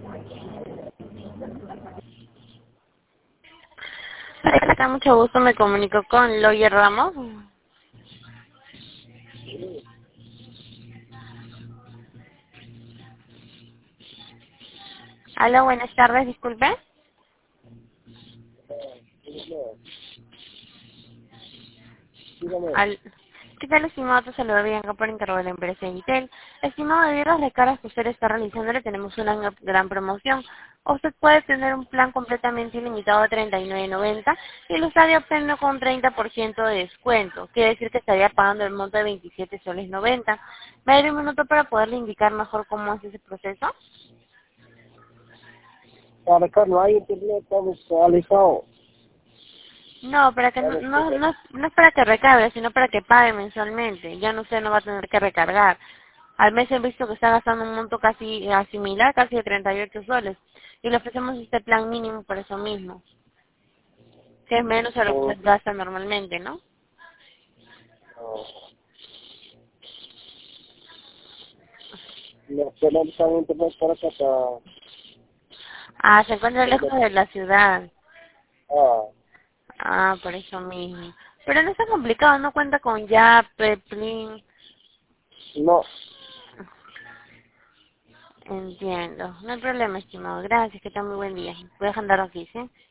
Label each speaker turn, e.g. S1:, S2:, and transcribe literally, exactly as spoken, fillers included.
S1: Acá mucho gusto, me comunico con Loyer Ramos. Aló, buenas tardes, disculpe.
S2: Dígame.
S1: Al... ¿Qué tal, estimado? Te saludo bien acá por encargo de la empresa Intel. Estimado, debido a las recargas que usted está realizando, le tenemos una gran gran promoción. Usted puede tener un plan completamente ilimitado de treinta y nueve noventa y lo estaría obteniendo con treinta por ciento de descuento. Quiere decir que estaría pagando el monto de veintisiete soles noventa. ¿Me daría un minuto para poderle indicar mejor cómo es ese proceso?
S2: Para acá no hay internet, estamos alejados.
S1: No, para que no,
S2: Estamos
S1: no, no, no es para que recargue, sino para que pague mensualmente. Ya no usted no va a tener que recargar. Al mes he visto que está gastando un monto casi eh, similar, casi de treinta y ocho soles. Y le ofrecemos este plan mínimo por eso mismo, que es menos a lo que
S2: con
S1: usted gasta normalmente, ¿no?
S2: los canales están internet para acá. Para,
S1: Ah, se encuentra
S2: para
S1: lejos
S2: la-
S1: de la ciudad.
S2: ah,
S1: Ah, por eso mismo. Pero no está complicado, no cuenta con Yape, Plin.
S2: no.
S1: Entiendo. No hay problema, estimado. Gracias, que tenga muy buen día. Voy a andar aquí, ¿sí?